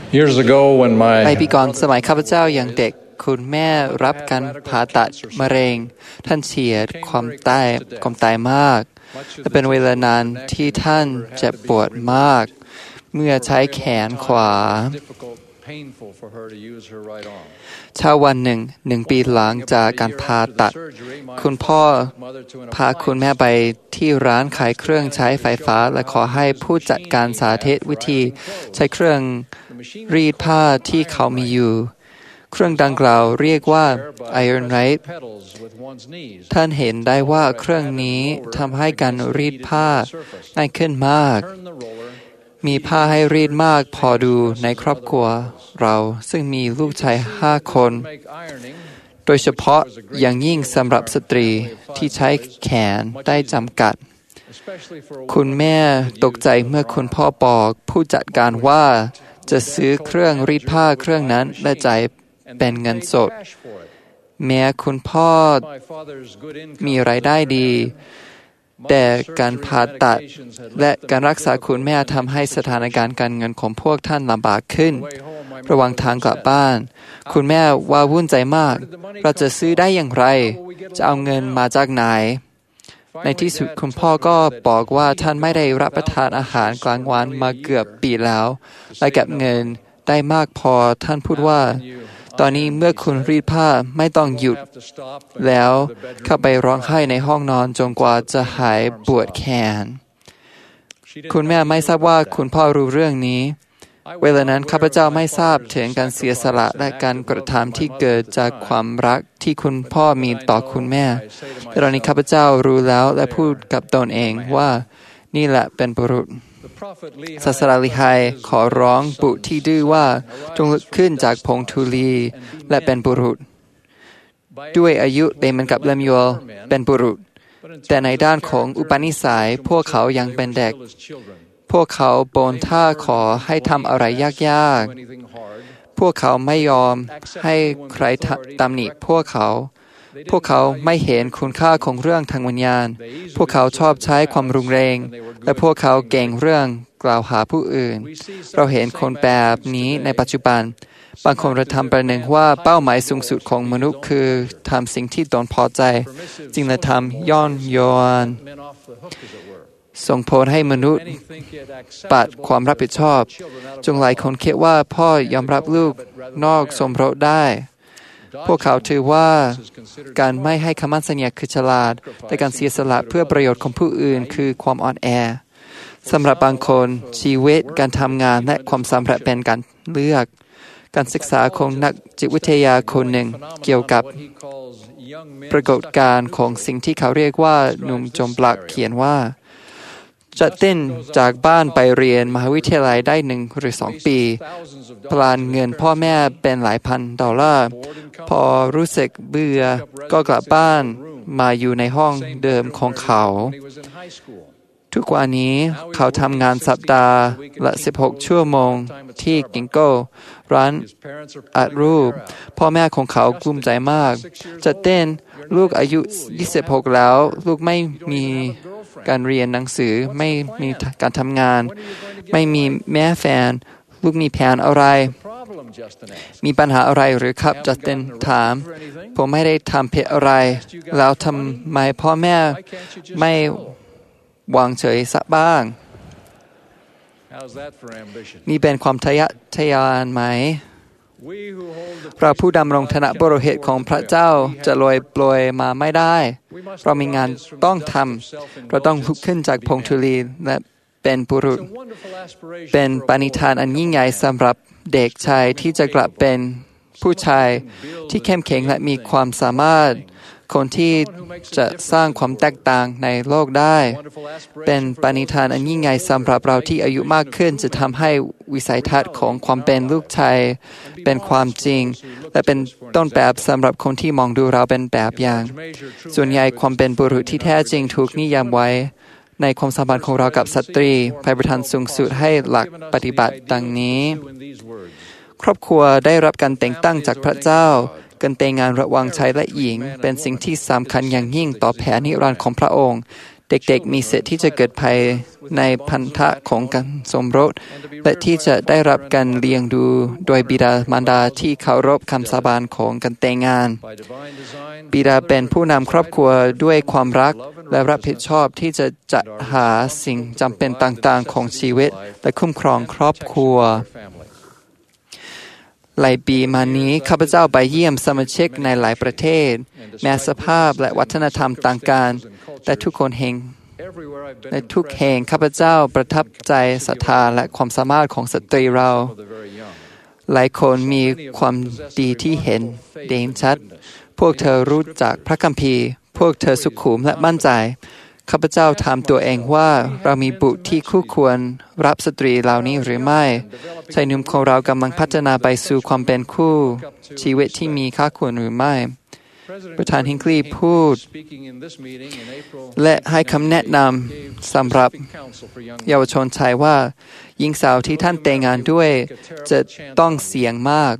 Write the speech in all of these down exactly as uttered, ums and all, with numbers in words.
Years ago, when หลาย my ปีก่อนสมัยข้าพเจ้ายังเด็กคุณแม่รับการผ่าตัดมะเร็งท่านเฉียดความตายความตายมากและเป็นเวลานานที่ท่านเจ็บปวดมากเมื่อใช้แขนขวาเช้าวันหนึ่งหนึ่งปีหลังจากการผ่าตัดคุณพ่อพาคุณแม่ไปที่ร้านขายเครื่องใช้ไฟฟ้าและขอให้ผู้จัดการสาธิตวิธีใช้เครื่องรีดผ้าที่เขามีอยู่เครื่องดังกล่าวเรียกว่า Iron Rite ท่านเห็นได้ว่าเครื่องนี้ทำให้การรีดผ้าง่ายขึ้นมากมีผ้าให้รีดมากพอดูในครอบครัวเราซึ่งมีลูกชายห้าคนโดยเฉพาะอย่างยิ่งสำหรับสตรีที่ใช้แขนได้จำกัดคุณแม่ตกใจเมื่อคุณพ่อบอกผู้จัดการว่าจะซื้อเครื่องรีดผ้าเครื่องนั้นและจ่ายเป็นเงินสดแม้คุณพ่อมีรายได้ดีแต่การผ่าตัดและการรักษาคุณแม่ทำให้สถานการณ์การเงินของพวกท่านลำบากขึ้นระหว่างทางกลับบ้านคุณแม่ว่าวุ่นใจมากเราจะซื้อได้อย่างไรจะเอาเงินมาจากไหนในที่สุดคุณพ่อก็บอกว่าท่านไม่ได้รับประทานอาหารกลางวันมาเกือบปีแล้วและเก็บเงินได้มากพอท่านพูดว่าตอนนี้เมื่อคุณรีดผ้าไม่ต้องหยุดแล้วเข้าไปร้องไห้ในห้องนอนจนกว่าจะหายปวดแขนคุณแม่ไม่ทราบว่าคุณพ่อรู้เรื่องนี้เวลานั้นข้าพเจ้าไม่ทราบถึงการเสียสละและการกระทำที่เกิดจากความรักที่คุณพ่อมีต่อคุณแม่แต่ตอนนี้ข้าพเจ้ารู้แล้วและพูดกับตนเองว่านี่แหละเป็นบุรุษศาสดาลีไฮขอร้องบุตรที่ดื้อว่าจงลุกขึ้นจากผงธุลีและเป็นบุรุษด้วยอายุเดมันกับเลมิโอลเป็นบุรุษแต่ในด้านของอุปนิสัยพวกเขายังเป็นเด็กพวกเขาบ่นท่าขอให้ทำอะไรยากๆพวกเขาไม่ยอมให้ใครตำหนิพวกเขาพวกเขาไม่เห็นคุณค่าของเรื่องทางวิญญาณพวกเขาชอบใช้ความรุนแรงและพวกเขาเก่งเรื่องกล่าวหาผู้อื่นเราเห็นคนแบบนี้ในปัจจุบันบางคนกระทำประหนึ่งว่าเป้าหมายสูงสุดของมนุษย์คือทำสิ่งที่ตนพอใจจึงจะทำย้อนย้อนส่งผลให้มนุษย์ปัดความรับผิดชอบจงหลายคนคิดว่าพ่อยอมรับลูกนอกสมรสได้พวกเขาถือว่าการไม่ให้คำมั่นสัญญาคือฉลาดแต่การเสียสละเพื่อประโยชน์ของผู้อื่นคือความอ่อนแอสำหรับบางคนชีวิตการทำงานและความสำเร็จเป็นการเลือกการศึกษาของนักจิตวิทยาคนหนึ่งเกี่ยวกับปรากฏการณ์ของสิ่งที่เขาเรียกว่าหนุ่มจอมปลักเขียนว่าจัดเต้นจากบ้านไปเรียนมหาวิทยาลัยได้หนึ่งหรือสองปีพลานเงินพ่อแม่เป็นหลายพันดอลลาร์พอรู้สึกเบื่อก็กลับบ้านมาอยู่ในห้องเดิมของเขาทุกวันนี้เขาทำงานสัปดาห์ละสิบหกชั่วโมงที่กิงโก้ร้านอัดรูปพ่อแม่ของเขากลุ้มใจมากจัดเต้นลูกอายุยี่สิบหกแล้วลูกไม่มีการเรียนหนังสือไม่มีการทำงานไม่มีแม่แฟนลูกมีแผนอะไรมีปัญหาอะไรหรือครับจัสตินถามผมไม่ได้ทำผิดอะไรแล้วทำไมพ่อแม่ไม่วางเฉยสักบ้างนี่เป็นความทะยอทะยานไหมเราผู้ดำรงฐานะบุรุษของพระเจ้าจะลอยโปรยมาไม่ได้เรามีงานต้องทำเราต้องลุกขึ้นจากผงธุลีและเป็นบุรุษเป็นปณิธานอันยิ่งใหญ่สำหรับเด็กชายที่จะกลับเป็นผู้ชายที่เข้มแข็งและมีความสามารถคนที่จะสร้างความแตกต่างในโลกได้เป็นปณิธานอันยิ่งใหญ่สำหรับเราที่อายุมากขึ้นจะทำให้วิสัยทัศน์ของความเป็นลูกชายเป็นความจริงและเป็นต้นแบบสำหรับคนที่มองดูเราเป็นแบบอย่างส่วนใหญ่ความเป็นบุรุษที่แท้จริงถูกนิยามไว้ในความสัมพันธ์ของเรากับสตรีพระประธานสูงสุดให้หลักปฏิบัติดังนี้ครอบครัวได้รับการแต่งตั้งจากพระเจ้าการแต่งงานระหว่างชายและหญิงเป็นสิ่งที่สำคัญอย่างยิ่งต่อแผนนิรันดร์ของพระองค์เด็กๆมีสิทธิ์ที่จะเกิดภายในพันธะของการสมรสและที่จะได้รับการเลี้ยงดูโดยบิดามารดาที่เคารพคำสาบานของการแต่งงานบิดาเป็นผู้นำครอบครัวด้วยความรักและรับผิดชอบที่จะจัดหาสิ่งจำเป็นต่างๆของชีวิตและคุ้มครองครอบครัวหลายปีมานี้ข้าพเจ้าไปเยี่ยมสมาชิกในหลายประเทศแม้สภาพและวัฒนธรรมต่างกันแต่ทุกคนแห่งในทุกแห่งข้าพเจ้าประทับใจศรัทธาและความสามารถของสตรีเราหลายคนมีความดีที่เห็นเด่นชัดพวกเธอรู้จักพระคัมภีร์พวกเธอสุขุมและมั่นใจข้าพเจ้าถามตัวเองว่าเรามีบุตรที่คู่ควรรับสตรีเหล่านี้หรือไม่ชายหนุ่มของเรากำลังพัฒนาไปสู่ความเป็นคู่ชีวิตที่มีค่าควรหรือไม่ประธานฮิงคลีย์พูดและให้คำแนะนำสำหรับเยาวชนชายว่าหญิงสาวที่ท่านแต่งงานด้วยจะต้องเสี่ยงมาก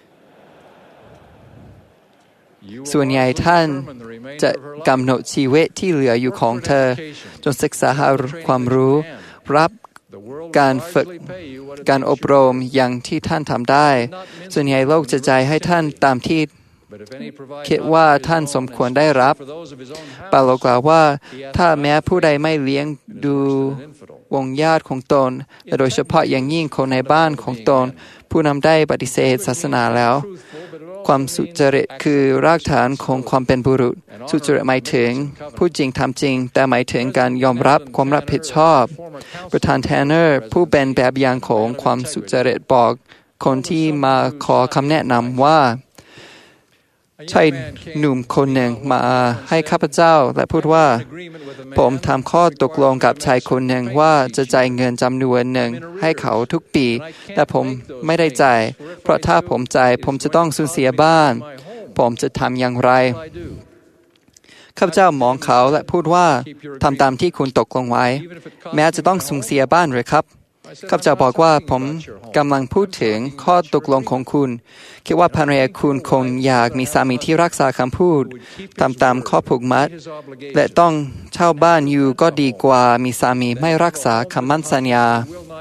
ส่วนใหญ่ท่านจะกำหนดชีวิตที่เหลืออยู่ของเธอจนศึกษาหาความรู้รับการฝึกการอบรมอย่างที่ท่านทำได้ส่วนใหญ่โลกจะใจให้ท่านตามที่คิดว่าท่านสมควรได้รับเปาโลกล่าวว่าถ้าแม้ผู้ใดไม่เลี้ยงดูวงญาติของตนและโดยเฉพาะอย่างยิ่งคนในบ้านของตนผู้นำได้ปฏิเสธศาสนาแล้วความสุจริตคือรากฐานของความเป็นบุรุษสุจริตหมายถึงพูดจริงทำจริงแต่หมายถึงการยอมรับความรับผิดชอบประธานแทนเนอร์ผู้เป็นแบบอย่างของความสุจริตบอกคนที่มาขอคำแนะนำว่าชายหนุ่มคนหนึ่งมาให้ข้าพเจ้าและพูดว่าผมทำข้อตกลงกับชายคนหนึ่งว่าจะจ่ายเงินจำนวนหนึ่งให้เขาทุกปีแต่ผมไม่ได้จ่ายเพราะถ้าผมจ่ายผมจะต้องสูญเสียบ้านผมจะทำอย่างไรข้าพเจ้ามองเขาและพูดว่าทำตามที่คุณตกลงไว้แม้จะต้องสูญเสียบ้านหรือครับข้าพเจ้าบอกว่าผมกำลังพูดถึงข้อตกลงของคุณคิดว่าภรรยาคุณคงอยากมีสามีที่รักษาคำพูดทำตามข้อผูกมัดและต้องเช่าบ้านอยู่ก็ดีกว่ามีสามีไม่รักษาคำมั่นสัญญา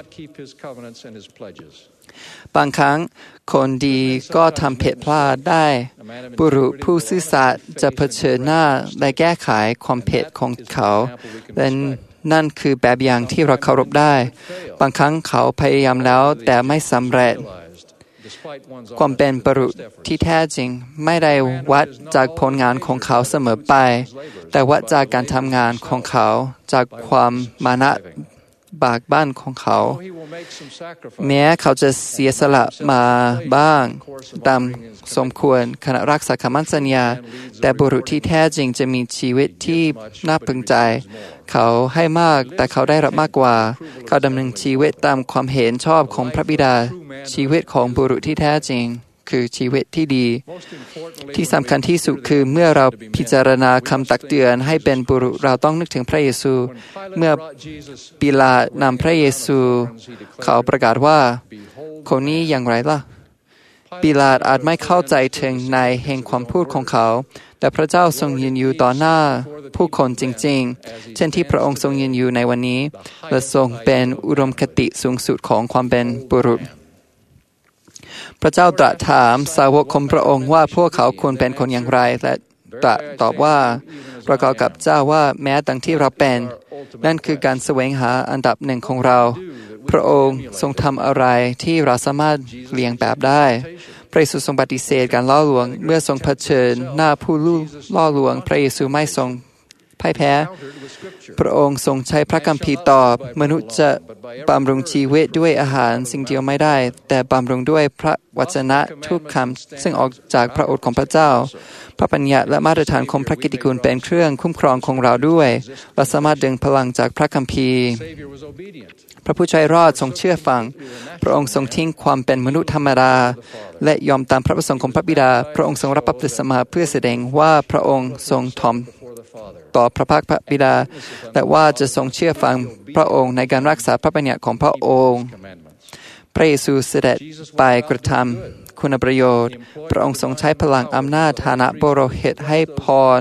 บางครั้งคนดีก็ทำผิดพลาดได้บุรุษผู้ซื่อสัตย์จะเผชิญหน้าและแก้ไขความผิดของเขาและนั่นคือแบบอย่างที่เราเคารพได้บางครั้งเขาพยายามแล้วแต่ไม่สำเร็จความเป็นบุรุษที่แท้จริงไม่ได้วัดจากผลงานของเขาเสมอไปแต่วัดจากการทำงานของเขาจากความมานะบากบั่นของเขาแม้เขาจะเสียสละมาบ้างตามสมควรขณะรักษาคำมั่นสัญญาแต่บุรุษที่แท้จริงจะมีชีวิตที่น่าพึงใจเขาให้มากแต่เขาได้รับมากกว่าเขาดำเนินชีวิตตามความเห็นชอบของพระบิดาชีวิตของบุรุษที่แท้จริงคือชีวิตที่ดีที่สำคัญที่สุดคือเมื่อเราพิจารณาคำตักเตือนให้เป็นบุรุษเราต้องนึกถึงพระเยซูเมื่อปิลาตนำพระเยซูเขาประกาศว่าคนนี้อย่างไรล่ะปิลาตอาจไม่เข้าใจถึงในแห่งความพูดของเขาแต่พระเจ้าทรงยืนอยู่ต่อหน้าผู้คนจริงๆเช่นที่พระองค์ทรงยืนอยู่ในวันนี้และทรงเป็นอุดมคติสูงสุดของความเป็นบุรุษพระเจ้าตรัสถามสาวกของพระองค์ว่าพวกเขาควรเป็นคนอย่างไรและตรัสตอบว่าประกอบกับเจ้าว่าแม้ดังที่เราเป็นนั่นคือการแสวงหาอันดับหนึ่งของเราพระองค์ทรงทำอะไรที่เราสามารถเลี้ยงแบบได้พระเยซูทรงปฏิเสธการล่อลวงเมื่อทรงเผชิญหน้าผู้ล่อลวงพระเยซูไม่ทรงพ่ายแพ้พระองค์ทรงใช้พระคัมภีร์ตอบมนุษย์จะบำรุงชีวิตด้วยอาหารสิ่งเดียวไม่ได้แต่บำรุงด้วยพระวจนะทุกคำซึ่งออกจากพระโอษฐ์ของพระเจ้าพระปัญญาและมาตรฐานของพระกิตติคุณเป็นเครื่องคุ้มครองของเราด้วยเราสามารถดึงพลังจากพระคัมภีร์พระผู้ช่วยรอดทรงเชื่อฟังพระองค์ทรงทิ้งความเป็นมนุษย์ธรรมดาและยอมตามพระประสงค์ของพระบิดาพระองค์ทรงรับบัพติศมาเพื่อแสดงว่าพระองค์ทรงถ่อมต่อพระภาคพระบิดาและว่าจะทรงเชื่อฟังพระองค์ในการรักษาพระบัญญัติของพระองค์พระเยซูเสด็จไปกระทำคุณประโยชน์พระองค์ทรงใช้พลังอำนาจฐานะปุโรหิตให้พร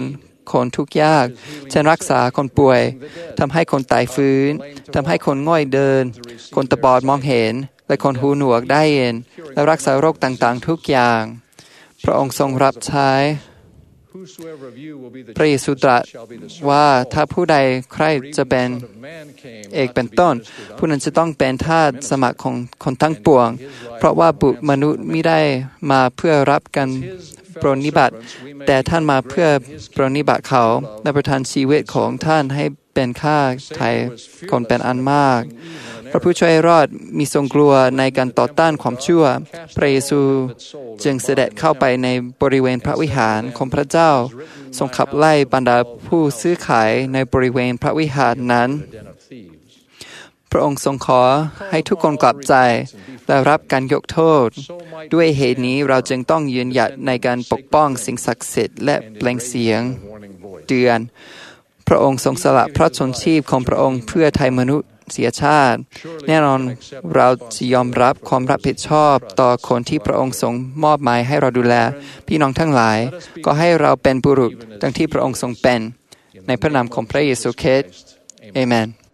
คนทุกข์ยากเช่นรักษาคนป่วยทำให้คนตายฟื้นทำให้คนง่อยเดินคนตาบอดมองเห็นและคนหูหนวกได้ยินและรักษาโรคต่างๆทุกอย่างพระองค์ทรงรับใช้พระเยซูตรัสว่าถ้าผู้ใดใครจะเป็นเอกเป็นต้นผู้นั้นจะต้องเป็นทาสสมัครของคนทั้งปวงเพราะว่าบุตรมนุษย์ไม่ได้มาเพื่อรับการปรนนิบัติแต่ท่านมาเพื่อปรนนิบัติเขาและประทานชีวิตของท่านให้เป็นค่าไถ่คนเป็นอันมากพระผู้ช่วยรอดมีทรงกลัวในการต่อต้านความชั่วพระเยซูจึงเสด็จเข้าไปในบริเวณพระวิหารของพระเจ้าทรงขับไล่บรรดาผู้ซื้อขายในบริเวณพระวิหารนั้นพระองค์ทรงขอให้ทุกคนกลับใจและรับการยกโทษด้วยเหตุนี้เราจึงต้องยืนหยัดในการปกป้องสิ่งศักดิ์สิทธิ์และเปล่งเสียงเตือนพระองค์ทรงสละพระชนชีพของพระองค์เพื่อไถ่มนุษย์เสียชาติแน่นอนเราจะยอมรับความรับผิดชอบต่อคนที่พระองค์ทรงมอบหมายให้เราดูแลพี่น้องทั้งหลายก็ให้เราเป็นบุรุษดังที่พระองค์ทรงเป็นในพระนามของพระเยซูคริสต์อาเมน